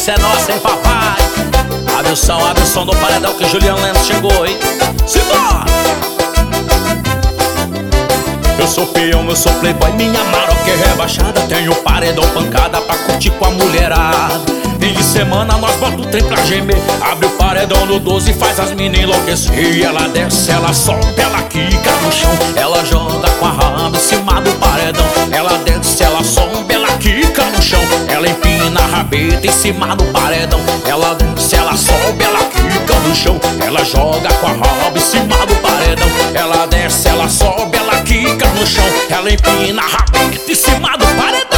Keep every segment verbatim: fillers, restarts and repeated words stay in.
essa é nossa, hein, papai? Abre o som, abre o som do paredão que Juliano Lemos chegou, hein? Simbora! Eu sou peão, eu sou playboy, minha Maroc é rebaixada. Tenho paredão pancada pra curtir com a mulherada. Fim de semana nós bota o trem pra gemer. Abre o paredão no doze e faz as minas enlouquecer. E ela desce, ela sobe, ela quica no chão. Ela joga com a raba em cima do paredão. Ela desce, ela sobe, ela quica no chão. Ela empina a rabeta em cima do paredão. Ela desce, ela sobe, ela quica no chão. Ela joga com a raba em cima do paredão. Ela desce, ela sobe, ela quica no chão. Ela empina a rabeta em cima do paredão.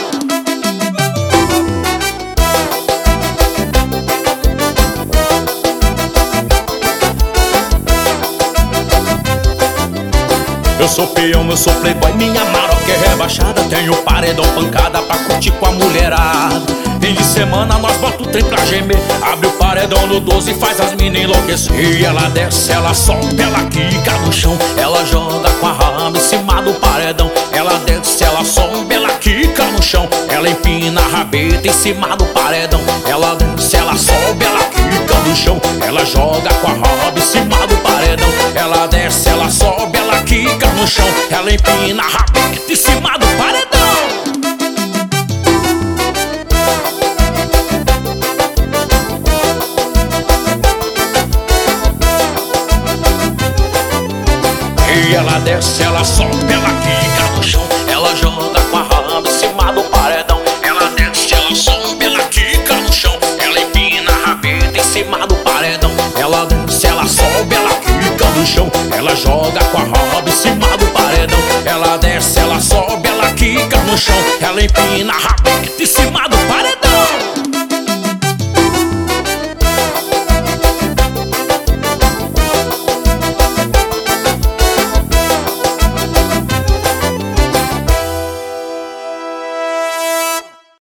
Eu sou peão, eu sou playboy, minha Maroc é rebaixada. Tenho paredão pancada pra curtir com a mulherada. Fim de semana nós bota o trem pra gemer. Abre o paredão no doze e faz as minas enlouquecer. E ela desce, ela sobe, ela quica no chão. Ela joga com a raba em cima do paredão. Ela desce, ela sobe, ela quica no chão. Ela empina a rabeta em cima do paredão. Ela desce, ela sobe, ela quica no chão. Ela joga com a raba em cima do paredão. Ela desce, ela sobe, ela quica no chão. Ela empina a rabeta em cima do paredão. E ela desce, ela sobe, ela quica no chão. Ela joga com a raba em cima do paredão. Ela desce, ela sobe, ela quica no chão. Ela empina a rabeta em cima do paredão. Ela desce, ela sobe, ela quica no chão. Ela joga com a raba em cima do paredão. Ela desce, ela sobe, ela quica no chão. Ela empina a rabeta